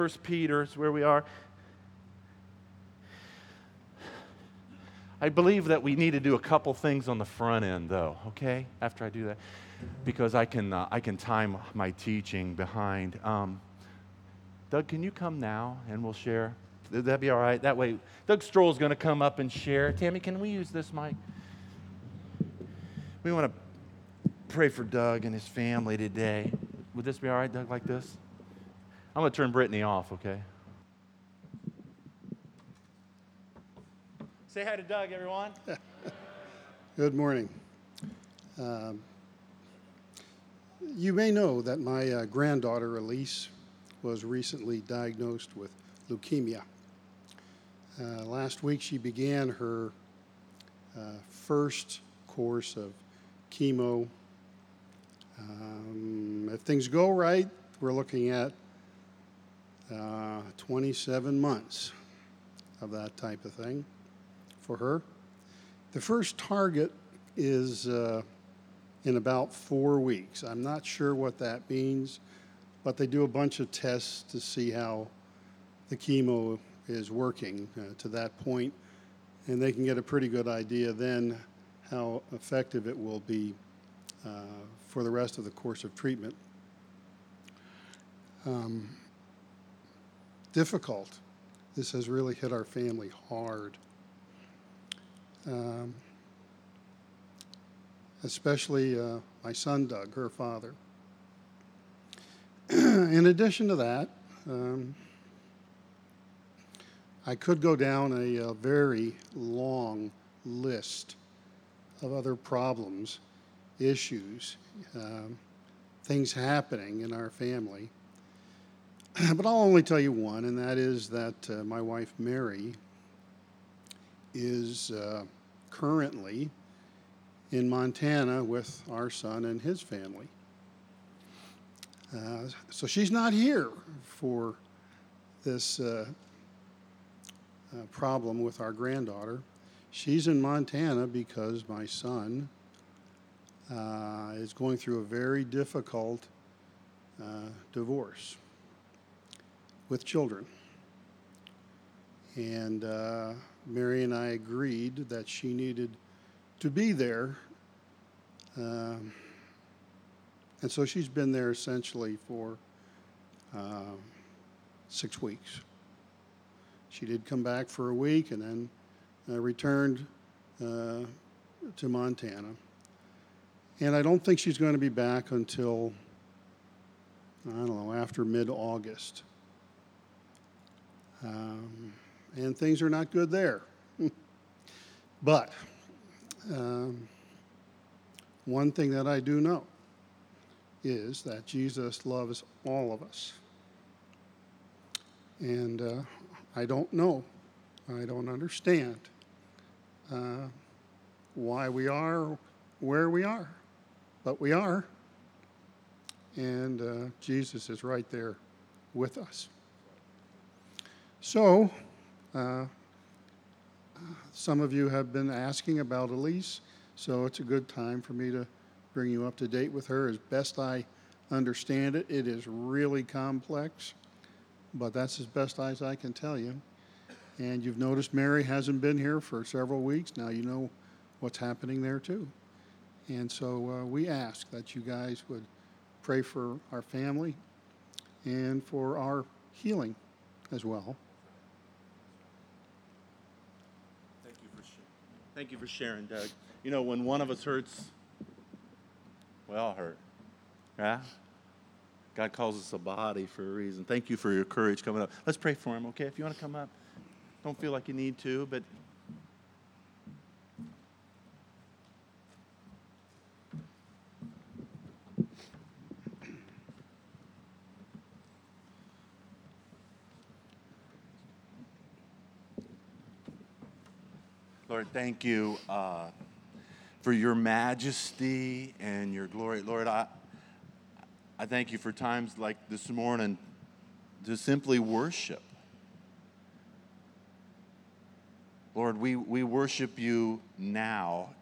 First Peter is where we are. I believe that we need to do a couple things on the front end, though, okay, after I do that, because I can time my teaching behind. Doug, can you come now and we'll share? Would that be all right? That way, Doug Stroll's going to come up and share. Tammy, can we use this mic? We want to pray for Doug and his family today. Would this be all right, Doug, like this? I'm going to turn Brittany off, okay? Say hi to Doug, everyone. Good morning. You may know that my granddaughter, Elise, was recently diagnosed with leukemia. Last week, she began her first course of chemo. If things go right, we're looking at 27 months of that type of thing for her. The first target is in about 4 weeks. I'm not sure what that means, but they do a bunch of tests to see how the chemo is working to that point, and they can get a pretty good idea then how effective it will be for the rest of the course of treatment. Difficult. This has really hit our family hard. Especially my son, Doug, her father. In addition to that, I could go down a very long list of other problems, issues, things happening in our family. But I'll only tell you one, and that is that my wife, Mary, is currently in Montana with our son and his family. So she's not here for this problem with our granddaughter. She's in Montana because my son is going through a very difficult divorce with children. And Mary and I agreed that she needed to be there. And so she's been there essentially for 6 weeks. She did come back for a week and then returned to Montana. And I don't think she's going to be back until, I don't know, after mid-August. And things are not good there. But one thing that I do know is that Jesus loves all of us. And I don't know, I don't understand why we are where we are, but we are. And Jesus is right there with us. So, some of you have been asking about Elise, so it's a good time for me to bring you up to date with her. As best I understand it, it is really complex, but that's as best as I can tell you. And you've noticed Mary hasn't been here for several weeks. Now you know what's happening there too. And so we ask that you guys would pray for our family and for our healing as well. Thank you for sharing, Doug. You know, when one of us hurts, we all hurt. Yeah? God calls us a body for a reason. Thank you for your courage coming up. Let's pray for him, okay? If you want to come up, don't feel like you need to, but Lord, thank you for your majesty and your glory. Lord, I thank you for times like this morning to simply worship. Lord, we worship you now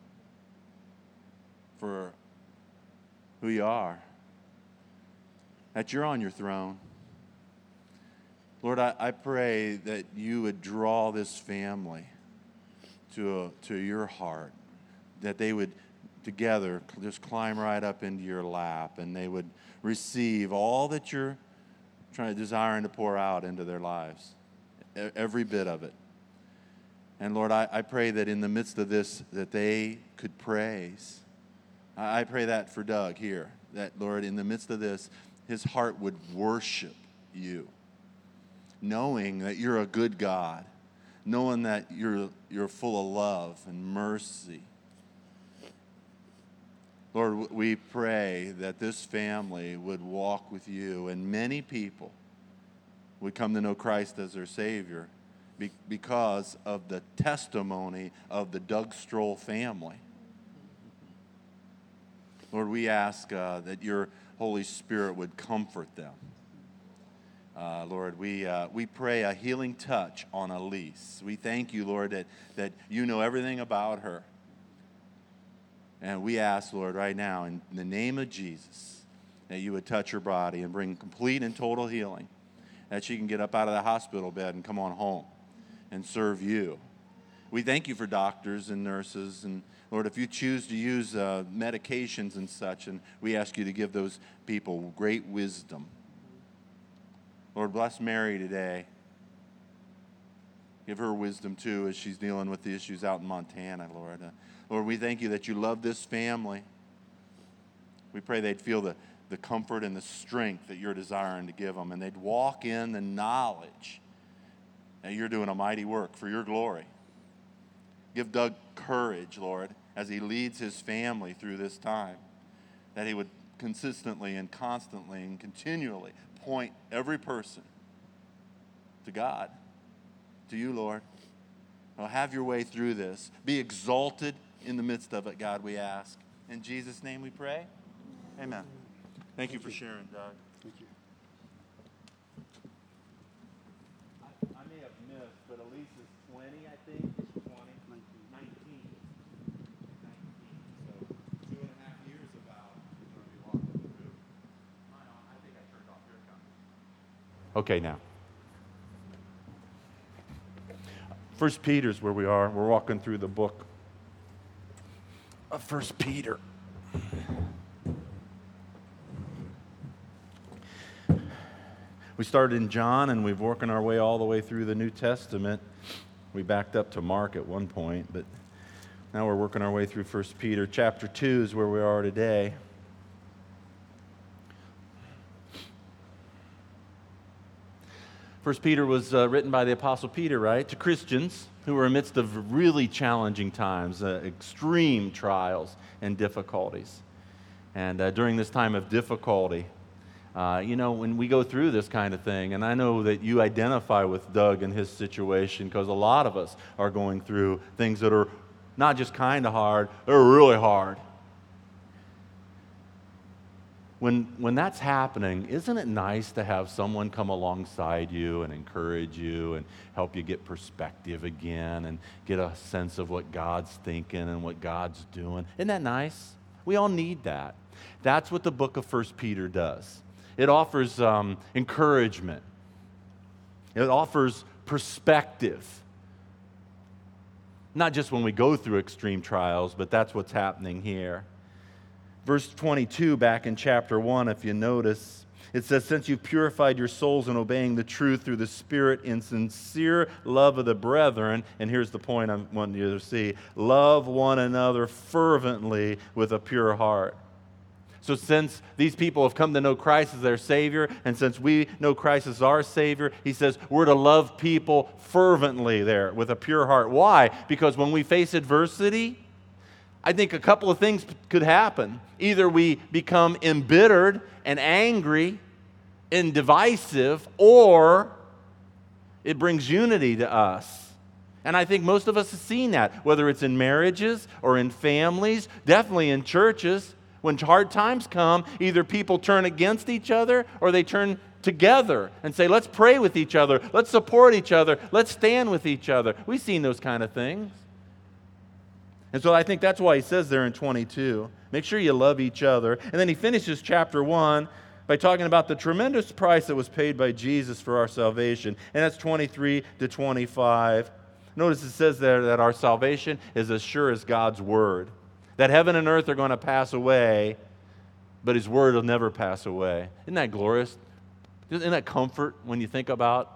for who you are. that you're on your throne. Lord, I pray that you would draw this family to your heart, that they would together just climb right up into your lap, and they would receive all that you're desiring to pour out into their lives, every bit of it. And Lord, I pray that in the midst of this, that they could praise. I pray that for Doug here, that, Lord, in the midst of this, his heart would worship you, knowing that you're a good God, knowing that you're full of love and mercy. Lord, we pray that this family would walk with you, and many people would come to know Christ as their Savior because of the testimony of the Doug Stroll family. Lord, we ask that your Holy Spirit would comfort them. Lord, we pray a healing touch on Elise. We thank you, Lord, that you know everything about her. And we ask, Lord, right now, in the name of Jesus, that you would touch her body and bring complete and total healing, that she can get up out of the hospital bed and come on home and serve you. We thank you for doctors and nurses, and Lord, if you choose to use medications and such, and we ask you to give those people great wisdom. Lord, bless Mary today. Give her wisdom, too, as she's dealing with the issues out in Montana, Lord. Lord, we thank you that you love this family. We pray they'd feel the comfort and the strength that you're desiring to give them, and they'd walk in the knowledge that you're doing a mighty work for your glory. Give Doug courage, Lord, as he leads his family through this time, that he would consistently and constantly and continually point every person to God, to you, Lord. Now, have your way through this. Be exalted in the midst of it, God, we ask. In Jesus' name we pray. Amen. Thank you for sharing, Doug. Thank you. I may have missed, but Elise is 20, I think. 20? 19. So 2.5 years about we're going to be walking through. I think I turned off your comment. Okay, now. 1 Peter's where we are. We're walking through the book of 1 Peter. We started in John, and we've working our way all the way through the New Testament. We backed up to Mark at one point, but now we're working our way through 1 Peter. Chapter 2 is where we are today. First Peter was written by the Apostle Peter, right, to Christians who were amidst of really challenging times, extreme trials and difficulties. And during this time of difficulty, when we go through this kind of thing, and I know that you identify with Doug and his situation because a lot of us are going through things that are not just kind of hard, they're really hard. When that's happening, isn't it nice to have someone come alongside you and encourage you and help you get perspective again and get a sense of what God's thinking and what God's doing? Isn't that nice? We all need that. That's what the book of 1 Peter does. It offers encouragement. It offers perspective. Not just when we go through extreme trials, but that's what's happening here. Verse 22 back in chapter 1, if you notice, it says, "Since you've purified your souls in obeying the truth through the Spirit in sincere love of the brethren," and here's the point I want you to see, "love one another fervently with a pure heart." So since these people have come to know Christ as their Savior, and since we know Christ as our Savior, he says we're to love people fervently there with a pure heart. Why? Because when we face adversity, I think a couple of things could happen. Either we become embittered and angry and divisive, or it brings unity to us. And I think most of us have seen that, whether it's in marriages or in families, definitely in churches. When hard times come, either people turn against each other or they turn together and say, let's pray with each other, let's support each other, let's stand with each other. We've seen those kind of things. And so I think that's why he says there in 22, make sure you love each other. And then he finishes chapter 1 by talking about the tremendous price that was paid by Jesus for our salvation. And that's 23 to 25. Notice it says there that our salvation is as sure as God's word. That heaven and earth are going to pass away, but his word will never pass away. Isn't that glorious? Isn't that comfort when you think about?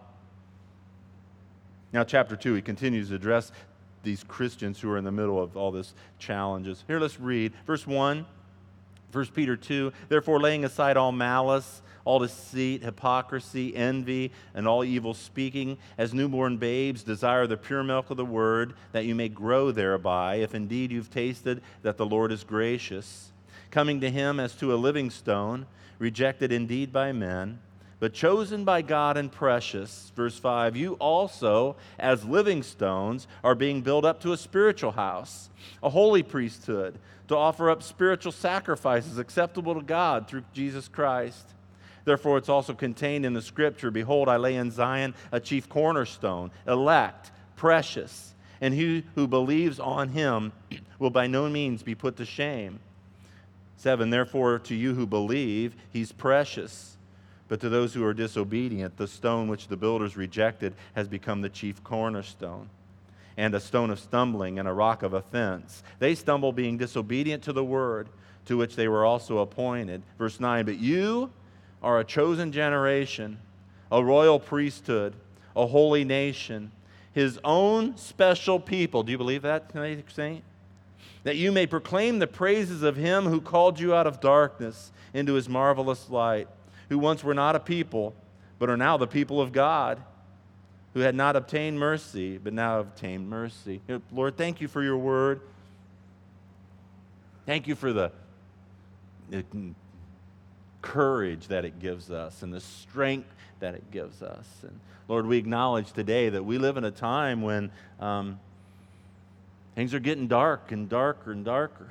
Now, chapter 2, he continues to address these Christians who are in the middle of all these challenges. Here, let's read. Verse 1, 1 Peter 2, therefore laying aside all malice, all deceit, hypocrisy, envy, and all evil speaking, as newborn babes desire the pure milk of the word, that you may grow thereby, if indeed you've tasted that the Lord is gracious, coming to him as to a living stone, rejected indeed by men, but chosen by God and precious. Verse 5, you also, as living stones, are being built up to a spiritual house, a holy priesthood, to offer up spiritual sacrifices acceptable to God through Jesus Christ. Therefore, it's also contained in the Scripture, behold, I lay in Zion a chief cornerstone, elect, precious, and he who believes on him will by no means be put to shame. 7, therefore, to you who believe, he's precious. But to those who are disobedient, the stone which the builders rejected has become the chief cornerstone, and a stone of stumbling and a rock of offense. They stumble being disobedient to the word, to which they were also appointed. Verse 9, but you are a chosen generation, a royal priesthood, a holy nation, his own special people. Do you believe that tonight, saint? That you may proclaim the praises of him who called you out of darkness into his marvelous light, who once were not a people, but are now the people of God, who had not obtained mercy, but now have obtained mercy. Lord, thank you for your word. Thank you for the courage that it gives us and the strength that it gives us. And Lord, we acknowledge today that we live in a time when things are getting dark and darker and darker.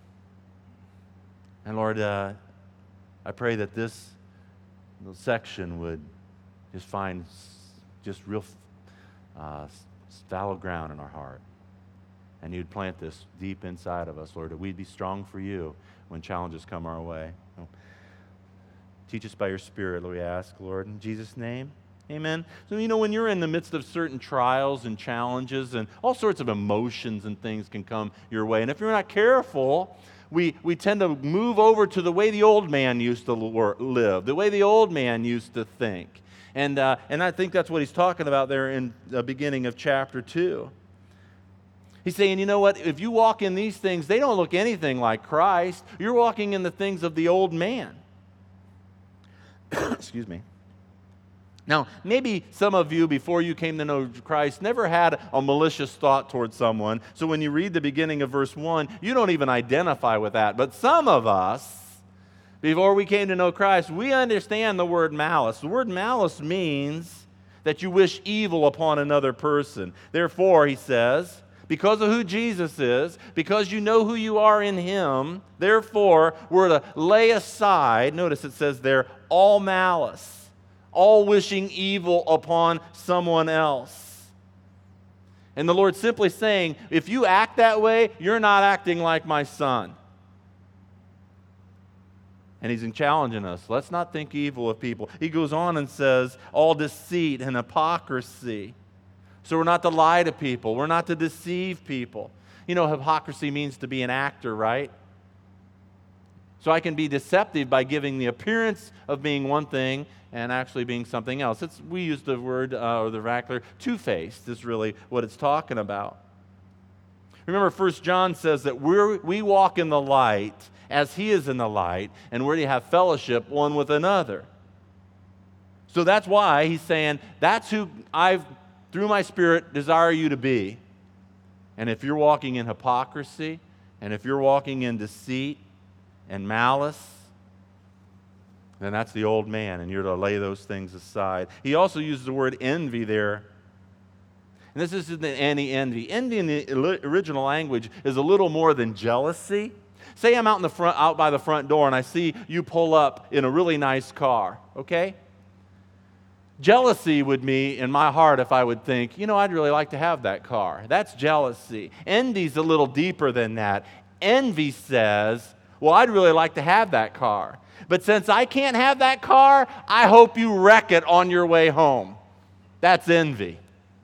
And Lord, I pray that this section would just find just real fallow ground in our heart. And you'd plant this deep inside of us, Lord, that we'd be strong for you when challenges come our way. Teach us by your Spirit, we ask, Lord, in Jesus' name. Amen. So, when you're in the midst of certain trials and challenges and all sorts of emotions and things can come your way. And if you're not careful, we tend to move over to the way the old man used to live, the way the old man used to think. And I think that's what he's talking about there in the beginning of chapter 2. He's saying, you know what, if you walk in these things, they don't look anything like Christ. You're walking in the things of the old man. Excuse me. Now, maybe some of you, before you came to know Christ, never had a malicious thought towards someone. So when you read the beginning of verse 1, you don't even identify with that. But some of us, before we came to know Christ, we understand the word malice. The word malice means that you wish evil upon another person. Therefore, he says, because of who Jesus is, because you know who you are in him, therefore, we're to lay aside, notice it says there, all malice, all wishing evil upon someone else. And the Lord's simply saying, if you act that way, you're not acting like my son. And he's challenging us. Let's not think evil of people. He goes on and says, all deceit and hypocrisy. So we're not to lie to people. We're not to deceive people. Hypocrisy means to be an actor, right? So I can be deceptive by giving the appearance of being one thing and actually being something else. We use the word, or the vernacular, two-faced is really what it's talking about. Remember, 1 John says that we walk in the light as he is in the light, and we're to have fellowship one with another. So that's why he's saying, that's who I've, through my Spirit, desire you to be. And if you're walking in hypocrisy, and if you're walking in deceit and malice, then that's the old man, and you're to lay those things aside. He also uses the word envy there. And this isn't any envy. Envy in the original language is a little more than jealousy. Say I'm out by the front door, and I see you pull up in a really nice car, okay? Jealousy would be in my heart if I would think, I'd really like to have that car. That's jealousy. Envy's a little deeper than that. Envy says, Well, I'd really like to have that car. But since I can't have that car, I hope you wreck it on your way home. That's envy.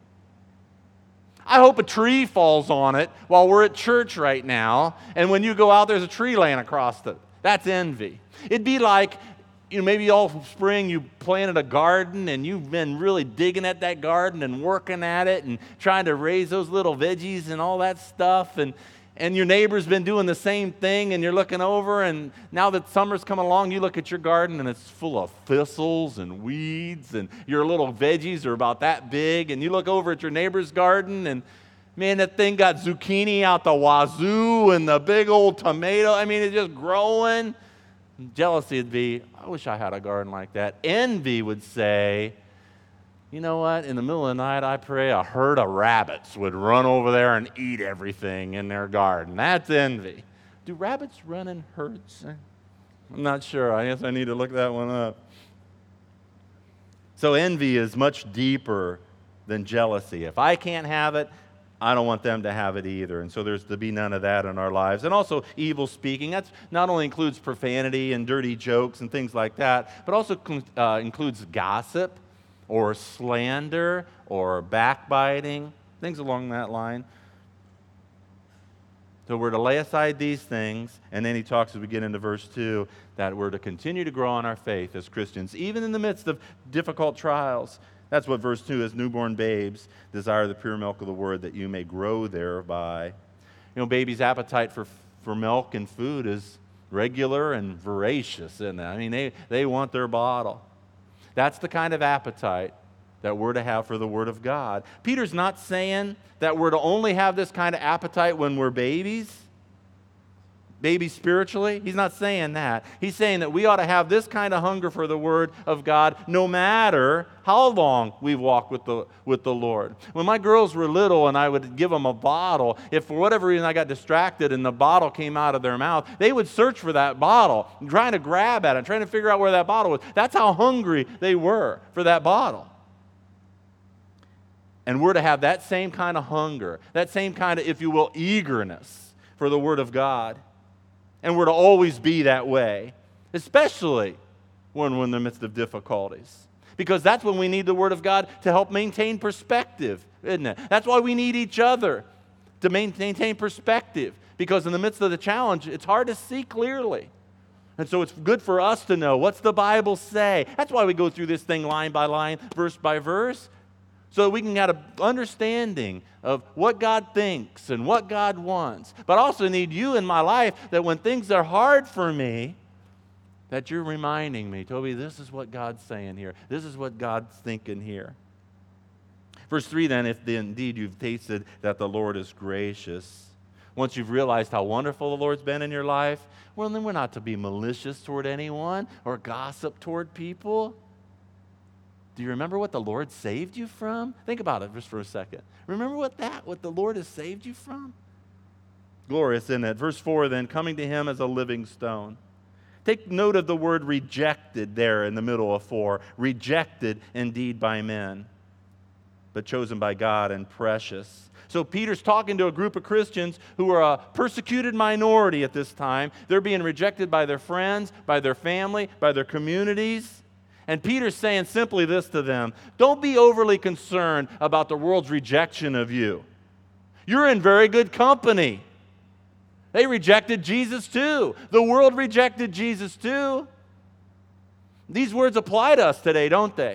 I hope a tree falls on it while we're at church right now, and when you go out, there's a tree laying across it. That's envy. It'd be like, maybe all spring you planted a garden and you've been really digging at that garden and working at it and trying to raise those little veggies and all that stuff, and your neighbor's been doing the same thing, and you're looking over, and now that summer's come along, you look at your garden and it's full of thistles and weeds, and your little veggies are about that big, and you look over at your neighbor's garden, and man, that thing got zucchini out the wazoo and the big old tomato. I mean, it's just growing. Jealousy would be, I wish I had a garden like that. Envy would say, you know what? In the middle of the night, I pray a herd of rabbits would run over there and eat everything in their garden. That's envy. Do rabbits run in herds? I'm not sure. I guess I need to look that one up. So envy is much deeper than jealousy. If I can't have it, I don't want them to have it either. And so there's to be none of that in our lives. And also evil speaking. That not only includes profanity and dirty jokes and things like that, but also includes gossip, or slander, or backbiting, things along that line. So we're to lay aside these things, and then he talks as we get into verse 2, that we're to continue to grow in our faith as Christians, even in the midst of difficult trials. That's what verse 2 is, newborn babes, desire the pure milk of the word that you may grow thereby. Babies' appetite for milk and food is regular and voracious, isn't it? I mean, they want their bottle. That's the kind of appetite that we're to have for the Word of God. Peter's not saying that we're to only have this kind of appetite when we're babies spiritually. He's not saying that. He's saying that we ought to have this kind of hunger for the Word of God no matter how long we've walked with the Lord. When my girls were little and I would give them a bottle, if for whatever reason I got distracted and the bottle came out of their mouth, they would search for that bottle, trying to grab at it, trying to figure out where that bottle was. That's how hungry they were for that bottle. And we're to have that same kind of hunger, that same kind of, if you will, eagerness for the Word of God. And we're to always be that way, especially when we're in the midst of difficulties. Because that's when we need the Word of God to help maintain perspective, isn't it? That's why we need each other to maintain perspective. Because in the midst of the challenge, it's hard to see clearly. And so it's good for us to know, what's the Bible say? That's why we go through this thing line by line, verse by verse, so that we can get an understanding of what God thinks and what God wants. But I also need you in my life that when things are hard for me, that you're reminding me, Toby, this is what God's saying here. This is what God's thinking here. Verse 3 then, if indeed you've tasted that the Lord is gracious, once you've realized how wonderful the Lord's been in your life, well, then we're not to be malicious toward anyone or gossip toward people. Do you remember what the Lord saved you from? Think about it just for a second. Remember what the Lord has saved you from? Glorious, isn't it? Verse 4 then, coming to him as a living stone. Take note of the word rejected there in the middle of 4. Rejected indeed by men, but chosen by God and precious. So Peter's talking to a group of Christians who are a persecuted minority at this time. They're being rejected by their friends, by their family, by their communities. And Peter's saying simply this to them: don't be overly concerned about the world's rejection of you. You're in very good company. They rejected Jesus too. The world rejected Jesus too. These words apply to us today, don't they?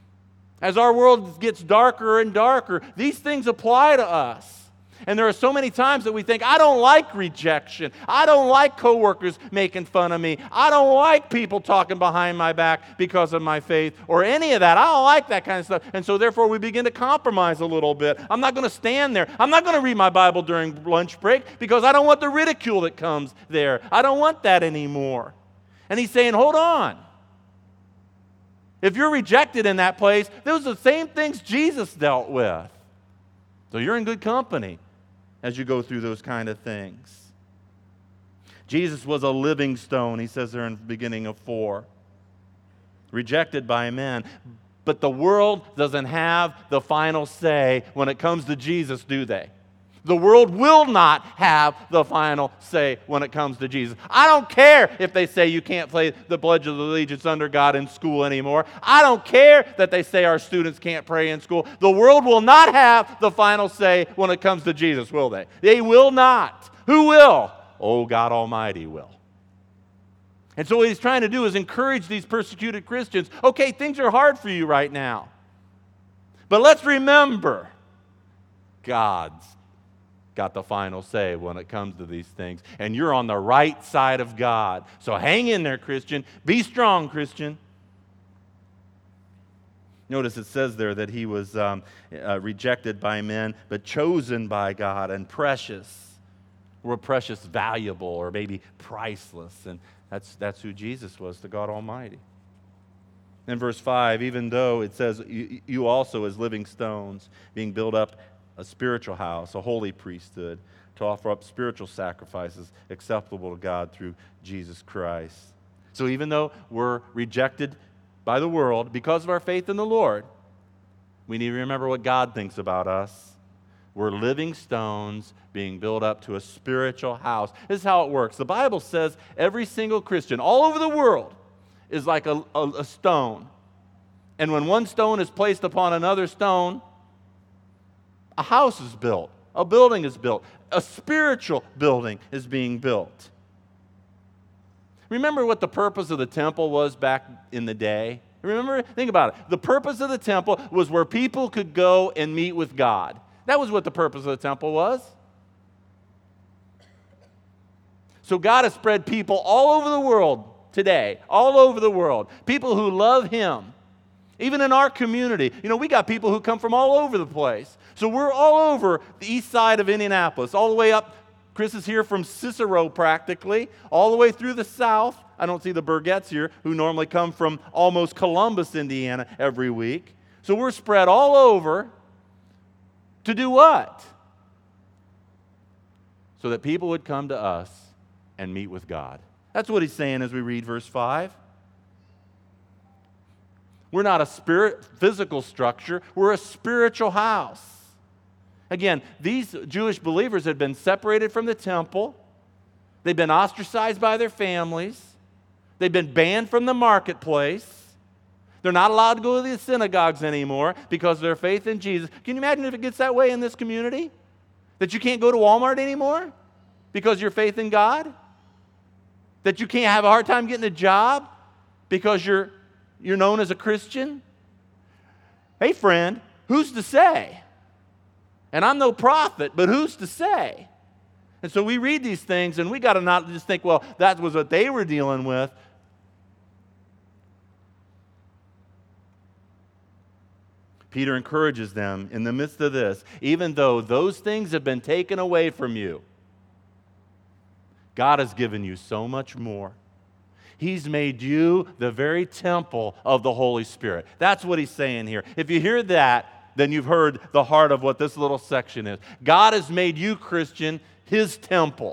As our world gets darker and darker, these things apply to us. And there are so many times that we think, I don't like rejection. I don't like coworkers making fun of me. I don't like people talking behind my back because of my faith or any of that. I don't like that kind of stuff. And so therefore we begin to compromise a little bit. I'm not going to stand there. I'm not going to read my Bible during lunch break because I don't want the ridicule that comes there. I don't want that anymore. And he's saying, hold on. If you're rejected in that place, those are the same things Jesus dealt with. So you're in good company as you go through those kind of things. Jesus was a living stone, he says there in the beginning of 4. Rejected by men. But the world doesn't have the final say when it comes to Jesus, do they? The world will not have the final say when it comes to Jesus. I don't care if they say you can't play the Pledge of Allegiance under God in school anymore. I don't care that they say our students can't pray in school. The world will not have the final say when it comes to Jesus, will they? They will not. Who will? Oh, God Almighty will. And so what he's trying to do is encourage these persecuted Christians. Okay, things are hard for you right now. But let's remember, God's got the final say when it comes to these things. And you're on the right side of God. So hang in there, Christian. Be strong, Christian. Notice it says there that he was rejected by men, but chosen by God and precious. We're precious, valuable, or maybe priceless. And that's who Jesus was to God Almighty. In verse 5, even though it says, you also as living stones, being built up a spiritual house, a holy priesthood, to offer up spiritual sacrifices acceptable to God through Jesus Christ. So even though we're rejected by the world because of our faith in the Lord, we need to remember what God thinks about us. We're living stones being built up to a spiritual house. This is how it works. The Bible says every single Christian all over the world is like a stone. And when one stone is placed upon another stone, a house is built, a building is built, a spiritual building is being built. Remember what the purpose of the temple was back in the day? Remember? Think about it. The purpose of the temple was where people could go and meet with God. That was what the purpose of the temple was. So God has spread people all over the world today, all over the world, people who love Him. Even in our community, we got people who come from all over the place. So we're all over the east side of Indianapolis, all the way up. Chris is here from Cicero practically, all the way through the south. I don't see the Burgetts here, who normally come from almost Columbus, Indiana, every week. So we're spread all over to do what? So that people would come to us and meet with God. That's what he's saying as we read verse 5. We're not a physical structure. We're a spiritual house. Again, these Jewish believers had been separated from the temple. They've been ostracized by their families. They've been banned from the marketplace. They're not allowed to go to the synagogues anymore because of their faith in Jesus. Can you imagine if it gets that way in this community? That you can't go to Walmart anymore because of your faith in God? That you can't have a hard time getting a job because you're known as a Christian? Hey, friend, who's to say? And I'm no prophet, but who's to say? And so we read these things, and we got to not just think, well, that was what they were dealing with. Peter encourages them in the midst of this, even though those things have been taken away from you, God has given you so much more. He's made you the very temple of the Holy Spirit. That's what he's saying here. If you hear that, then you've heard the heart of what this little section is. God has made you, Christian, His temple.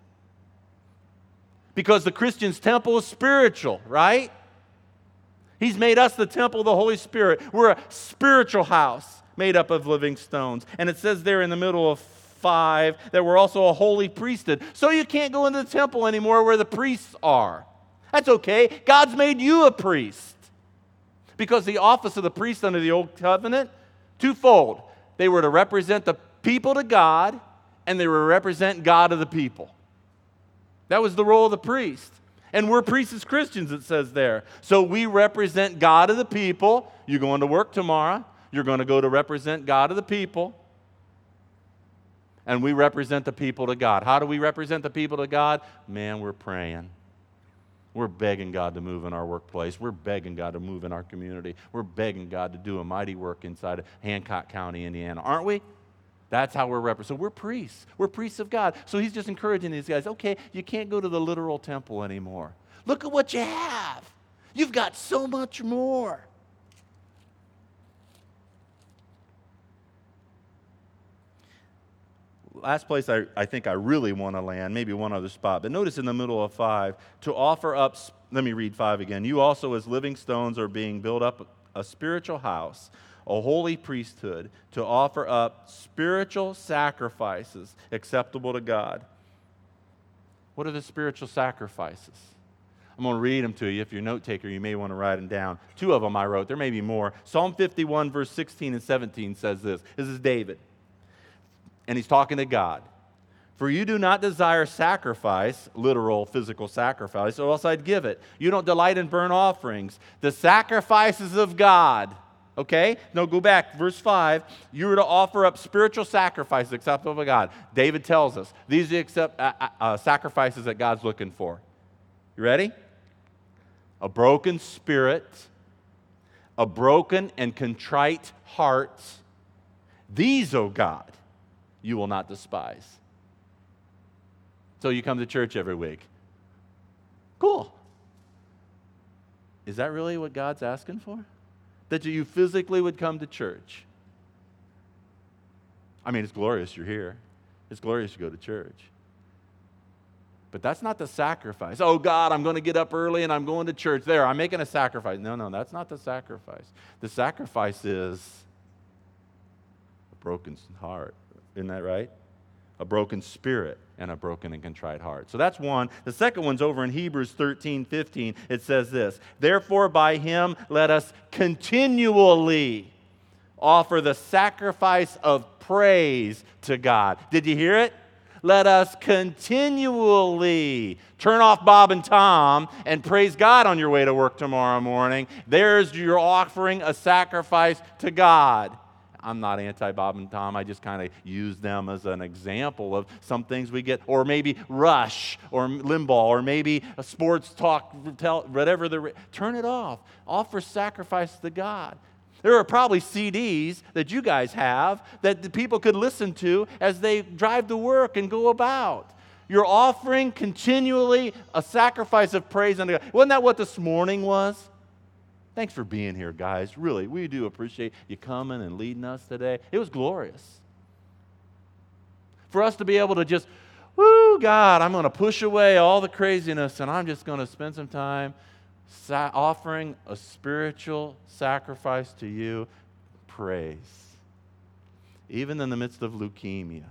Because the Christian's temple is spiritual, right? He's made us the temple of the Holy Spirit. We're a spiritual house made up of living stones. And it says there in the middle of 5 that we're also a holy priesthood. So you can't go into the temple anymore where the priests are. That's okay. God's made you a priest. Because the office of the priest under the Old Covenant, twofold. They were to represent the people to God, and they were to represent God to the people. That was the role of the priest. And we're priests as Christians, it says there. So we represent God to the people. You're going to work tomorrow. You're going to go to represent God to the people. And we represent the people to God. How do we represent the people to God? Man, we're praying. We're begging God to move in our workplace. We're begging God to move in our community. We're begging God to do a mighty work inside of Hancock County, Indiana. Aren't we? That's how we're represented. So we're priests. We're priests of God. So he's just encouraging these guys, okay, you can't go to the literal temple anymore. Look at what you have. You've got so much more. Last place I think I really want to land, maybe one other spot, but notice in the middle of 5, to offer up, let me read 5 again. You also as living stones are being built up a spiritual house, a holy priesthood, to offer up spiritual sacrifices acceptable to God. What are the spiritual sacrifices? I'm going to read them to you. If you're a note taker, you may want to write them down. 2 of them I wrote. There may be more. Psalm 51, verse 16 and 17 says this. This is David. And he's talking to God. For you do not desire sacrifice, literal physical sacrifice, or else I'd give it. You don't delight in burnt offerings, the sacrifices of God. Okay? No, go back. Verse 5. You are to offer up spiritual sacrifices acceptable to God. David tells us these are the sacrifices that God's looking for. You ready? A broken spirit, a broken and contrite heart. These, O God, you will not despise. So you come to church every week. Cool. Is that really what God's asking for? That you physically would come to church? I mean, it's glorious you're here. It's glorious you go to church. But that's not the sacrifice. Oh, God, I'm going to get up early and I'm going to church. There, I'm making a sacrifice. No, that's not the sacrifice. The sacrifice is a broken heart. Isn't that right? A broken spirit and a broken and contrite heart. So that's one. The second one's over in Hebrews 13:15. It says this, therefore by him let us continually offer the sacrifice of praise to God. Did you hear it? Let us continually turn off Bob and Tom and praise God on your way to work tomorrow morning. There's your offering a sacrifice to God. I'm not anti-Bob and Tom. I just kind of use them as an example of some things we get, or maybe Rush or Limbaugh, or maybe a sports talk, whatever. Turn it off. Offer sacrifice to God. There are probably CDs that you guys have that the people could listen to as they drive to work and go about. You're offering continually a sacrifice of praise unto God. Wasn't that what this morning was? Thanks for being here, guys. Really, we do appreciate you coming and leading us today. It was glorious. For us to be able to just, woo, God, I'm going to push away all the craziness and I'm just going to spend some time offering a spiritual sacrifice to you, praise. Even in the midst of leukemia,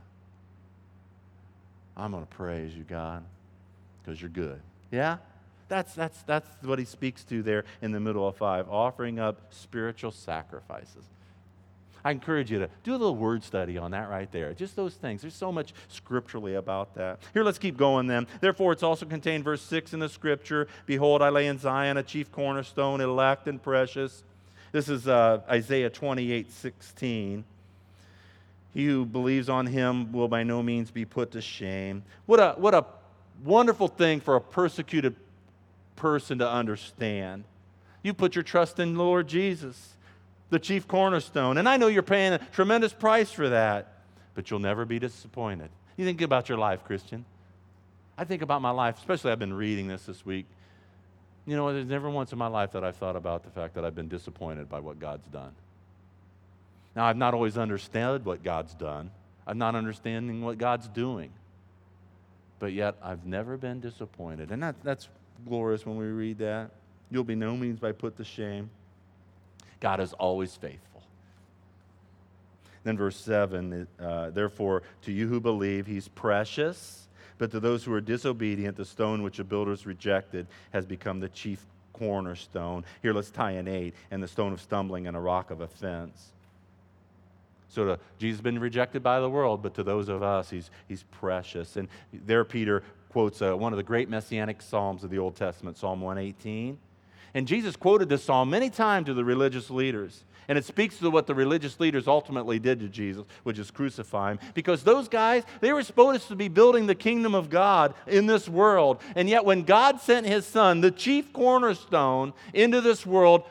I'm going to praise you, God, because you're good. Yeah? That's what he speaks to there in the middle of 5, offering up spiritual sacrifices. I encourage you to do a little word study on that right there. Just those things. There's so much scripturally about that. Here, let's keep going then. Therefore, it's also contained, verse 6 in the scripture, behold, I lay in Zion a chief cornerstone, elect and precious. This is Isaiah 28:16. He who believes on him will by no means be put to shame. What a wonderful thing for a persecuted person to understand. You put your trust in Lord Jesus, the chief cornerstone. And I know you're paying a tremendous price for that, but you'll never be disappointed. You think about your life, Christian. I think about my life, especially I've been reading this week. You know, there's never once in my life that I've thought about the fact that I've been disappointed by what God's done. Now, I've not always understood what God's done. I'm not understanding what God's doing. But yet, I've never been disappointed. And that's glorious when we read that. You'll be no means by put to shame. God is always faithful. Then verse 7, therefore, to you who believe, he's precious, but to those who are disobedient, the stone which the builders rejected has become the chief cornerstone. Here, let's tie in 8, and the stone of stumbling and a rock of offense. So Jesus has been rejected by the world, but to those of us, he's precious. And there Peter quotes one of the great messianic psalms of the Old Testament, Psalm 118. And Jesus quoted this psalm many times to the religious leaders. And it speaks to what the religious leaders ultimately did to Jesus, which is crucify him. Because those guys, they were supposed to be building the kingdom of God in this world. And yet when God sent his Son, the chief cornerstone, into this world,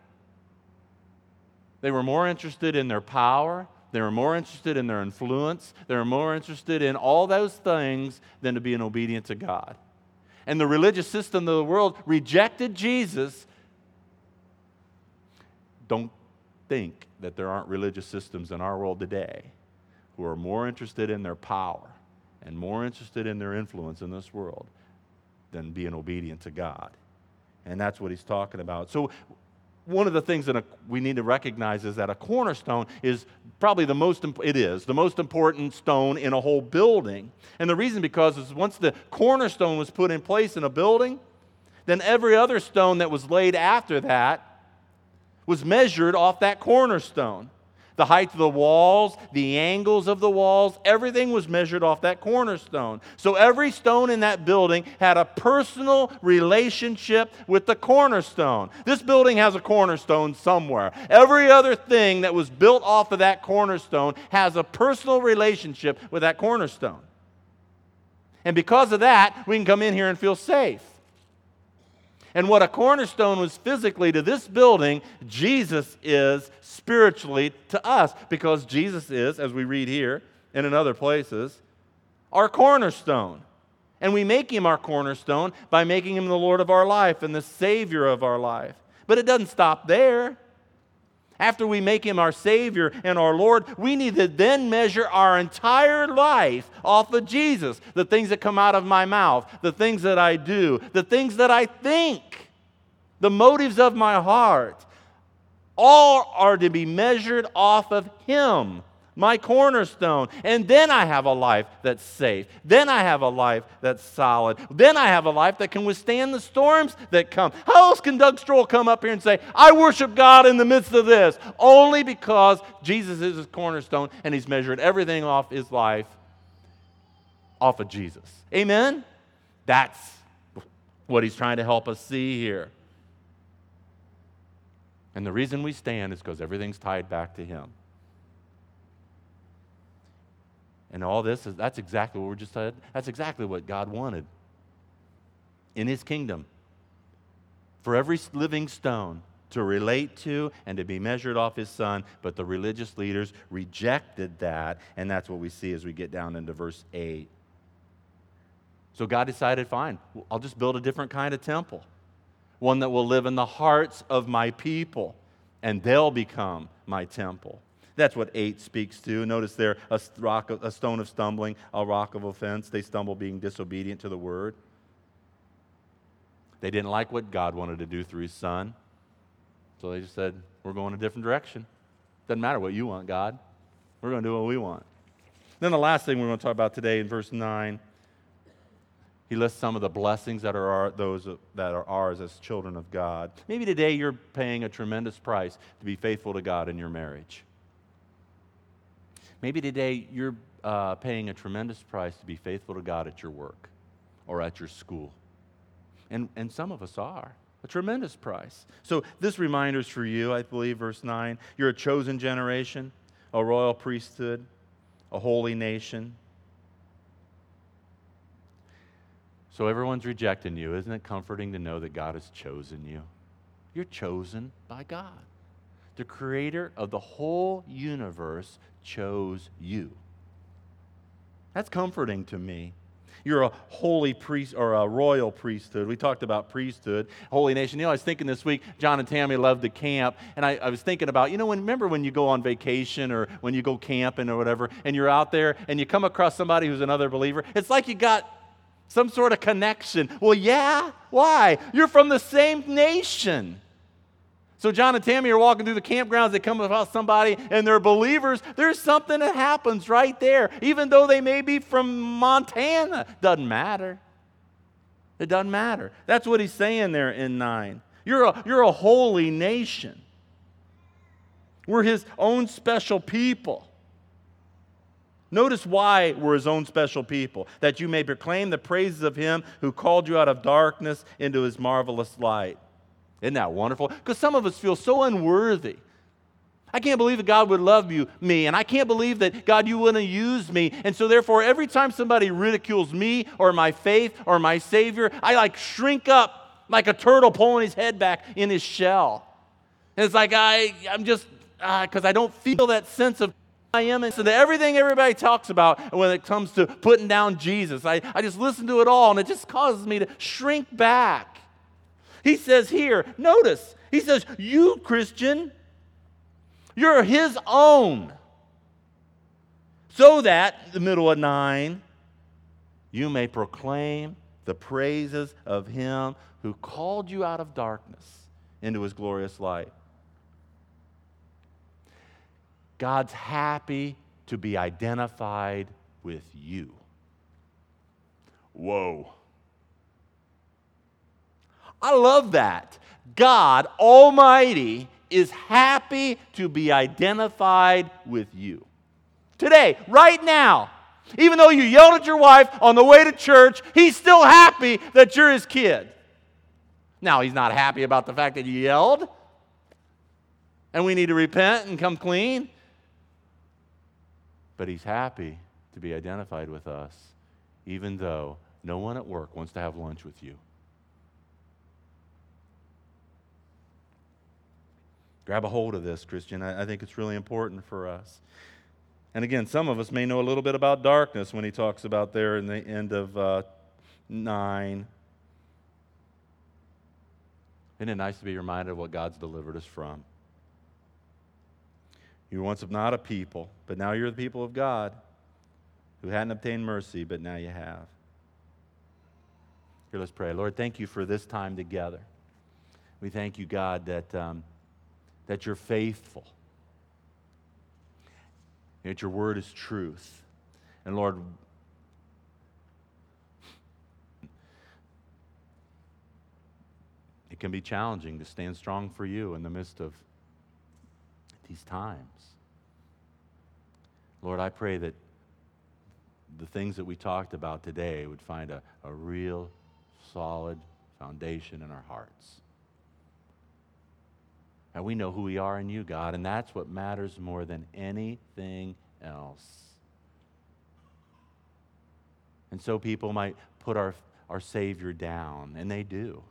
they were more interested in their power. They were more interested in their influence. They were more interested in all those things than to be obedient to God. And the religious system of the world rejected Jesus. Don't think that there aren't religious systems in our world today who are more interested in their power and more interested in their influence in this world than being obedient to God. And that's what he's talking about. So one of the things that we need to recognize is that a cornerstone is probably the most important stone in a whole building. And the reason because is once the cornerstone was put in place in a building, then every other stone that was laid after that was measured off that cornerstone. The height of the walls, the angles of the walls, everything was measured off that cornerstone. So every stone in that building had a personal relationship with the cornerstone. This building has a cornerstone somewhere. Every other thing that was built off of that cornerstone has a personal relationship with that cornerstone. And because of that, we can come in here and feel safe. And what a cornerstone was physically to this building, Jesus is spiritually to us, because Jesus is, as we read here and in other places, our cornerstone. And we make him our cornerstone by making him the Lord of our life and the Savior of our life. But it doesn't stop there. After we make him our Savior and our Lord, we need to then measure our entire life off of Jesus. The things that come out of my mouth, the things that I do, the things that I think, the motives of my heart, all are to be measured off of him, my cornerstone. And then I have a life that's safe. Then I have a life that's solid. Then I have a life that can withstand the storms that come. How else can Doug Stroll come up here and say, I worship God in the midst of this? Only because Jesus is his cornerstone and he's measured everything off his life off of Jesus. Amen? That's what he's trying to help us see here. And the reason we stand is because everything's tied back to him. And all this, that's exactly what we just said. That's exactly what God wanted in his kingdom. For every living stone to relate to and to be measured off his son. But the religious leaders rejected that. And that's what we see as we get down into verse 8. So God decided, fine, I'll just build a different kind of temple. One that will live in the hearts of my people. And they'll become my temple. That's what 8 speaks to. Notice there, a stone of stumbling, a rock of offense. They stumble being disobedient to the word. They didn't like what God wanted to do through his son. So they just said, we're going a different direction. Doesn't matter what you want, God. We're going to do what we want. Then the last thing we're going to talk about today in verse 9, he lists some of the blessings that are those that are ours as children of God. Maybe today you're paying a tremendous price to be faithful to God in your marriage. Maybe today you're paying a tremendous price to be faithful to God at your work or at your school. And some of us are. A tremendous price. So this reminder is for you, I believe, verse 9. You're a chosen generation, a royal priesthood, a holy nation. So everyone's rejecting you. Isn't it comforting to know that God has chosen you? You're chosen by God. The creator of the whole universe chose you. That's comforting to me. You're a holy priest or a royal priesthood. We talked about priesthood, holy nation. You know, I was thinking this week, John and Tammy loved to camp, and I was thinking about, remember when you go on vacation or when you go camping or whatever, and you're out there and you come across somebody who's another believer, it's like you got some sort of connection. Well, yeah, why? You're from the same nation. So John and Tammy are walking through the campgrounds. They come across somebody, and they're believers. There's something that happens right there. Even though they may be from Montana, doesn't matter. It doesn't matter. That's what he's saying there in 9. You're a holy nation. We're his own special people. Notice why we're his own special people. That you may proclaim the praises of him who called you out of darkness into his marvelous light. Isn't that wonderful? Because some of us feel so unworthy. I can't believe that God would love me, and I can't believe that, God, you wouldn't use me. And so therefore, every time somebody ridicules me or my faith or my Savior, I shrink up like a turtle pulling his head back in his shell. And it's like I'm just, because I don't feel that sense of I am. And so that everything everybody talks about when it comes to putting down Jesus, I just listen to it all, and it just causes me to shrink back. He says here, notice, he says, you, Christian, you're his own. So that, the middle of 9, you may proclaim the praises of him who called you out of darkness into his glorious light. God's happy to be identified with you. Whoa. I love that. God Almighty is happy to be identified with you. Today, right now, even though you yelled at your wife on the way to church, He's still happy that you're His kid. Now, He's not happy about the fact that you yelled, and we need to repent and come clean. But He's happy to be identified with us, even though no one at work wants to have lunch with you. Grab a hold of this, Christian. I think it's really important for us. And again, some of us may know a little bit about darkness when he talks about there in the end of 9. Isn't it nice to be reminded of what God's delivered us from? You were once not a people, but now you're the people of God, who hadn't obtained mercy, but now you have. Here, let's pray. Lord, thank you for this time together. We thank you, God, that you're faithful, that your word is truth. And Lord, it can be challenging to stand strong for you in the midst of these times. Lord, I pray that the things that we talked about today would find a real solid foundation in our hearts. And we know who we are in you, God, and that's what matters more than anything else. And so people might put our Savior down, and they do.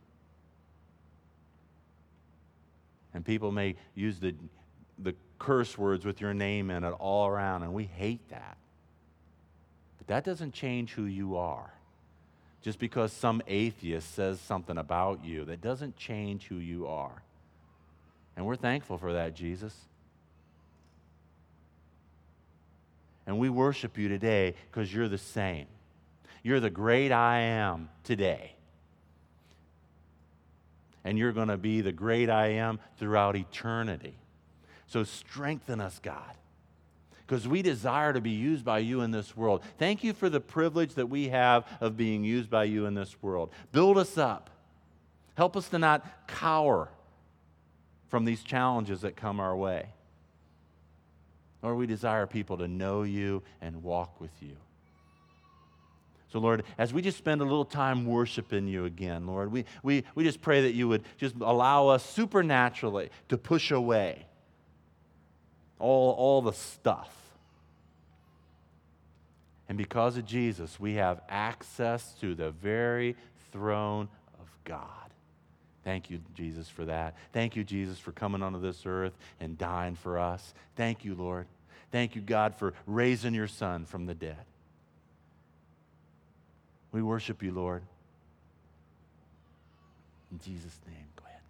And people may use the curse words with your name in it all around, and we hate that. But that doesn't change who you are. Just because some atheist says something about you, that doesn't change who you are. And we're thankful for that, Jesus. And we worship you today because you're the same. You're the great I am today. And you're going to be the great I am throughout eternity. So strengthen us, God, because we desire to be used by you in this world. Thank you for the privilege that we have of being used by you in this world. Build us up. Help us to not cower from these challenges that come our way. Lord, we desire people to know you and walk with you. So, Lord, as we just spend a little time worshiping you again, Lord, we just pray that you would just allow us supernaturally to push away all the stuff. And because of Jesus, we have access to the very throne of God. Thank you, Jesus, for that. Thank you, Jesus, for coming onto this earth and dying for us. Thank you, Lord. Thank you, God, for raising your Son from the dead. We worship you, Lord. In Jesus' name, go ahead.